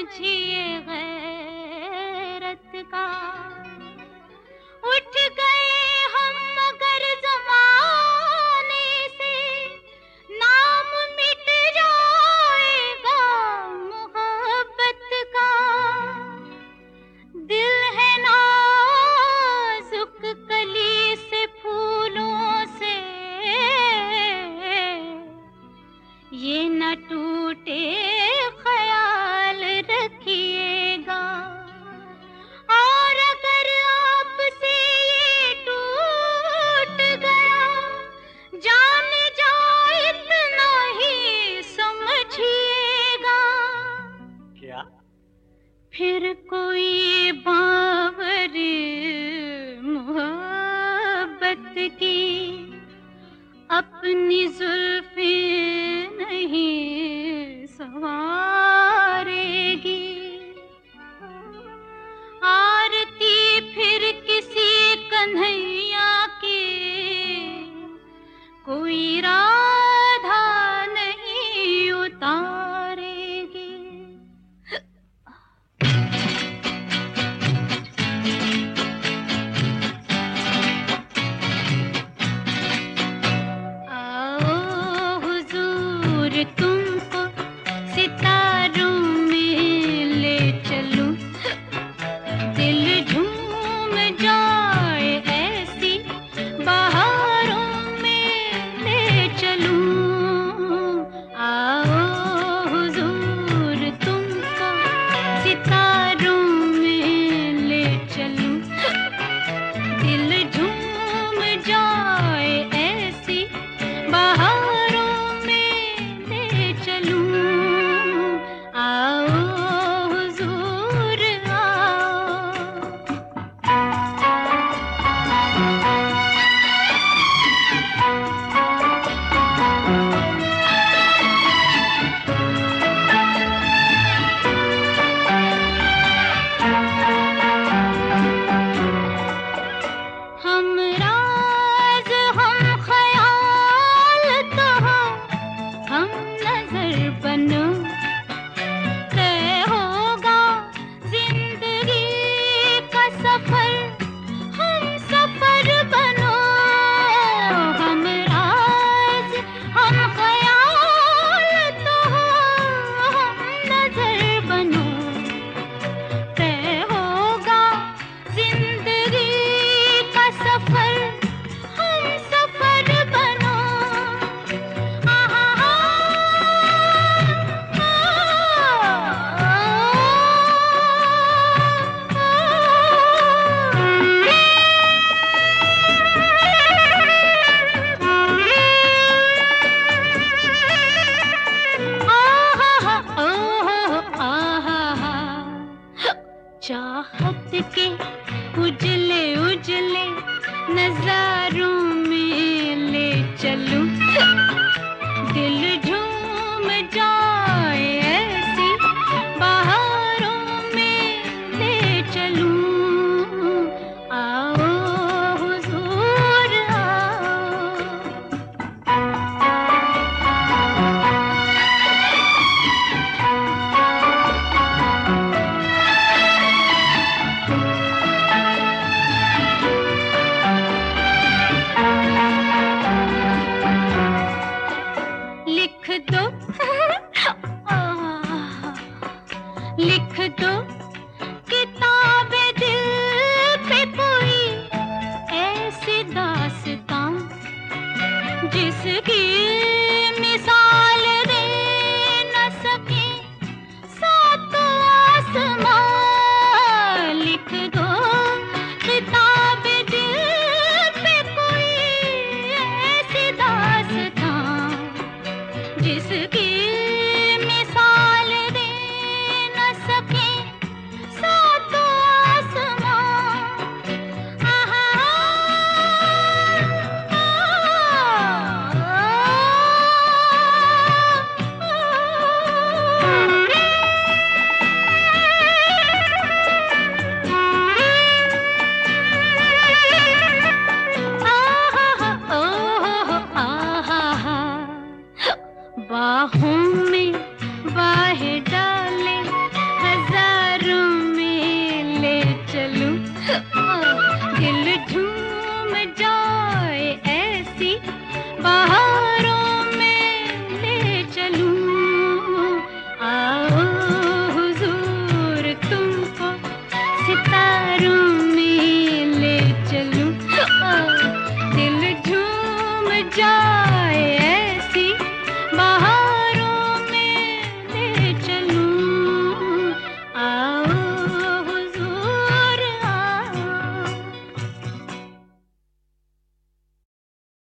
समझिए गैरत का। उठ गए हम मगर ज़माने से, नाम मिट जाएगा मोहब्बत का। दिल है नाजुक कली से फूलों से, ये न टूटे ख्याल रखिएगा। और अगर आपसे ये टूट गया, जाने जाए इतना ही समझिएगा। क्या? फिर कोई बावर मोहब्बत की अपनी जुल्फे नहीं सवारेगी। आरती फिर किसी कन्हैया की कोई राधा नहीं उतारेगी। तुमको सितारों में ले चलूं, दिल झूम जाए ऐसी बहारों में ले चलूं। आओ हुजूर तुमको सितारों में ले चलूं, दिल झूम जाए ऐसी बहारों चाहत के उजले उजले नजारों में ले चलूं, दिल झूम जाए ऐसी बहारों में ले चलूं। आओ हुजूर लिख दो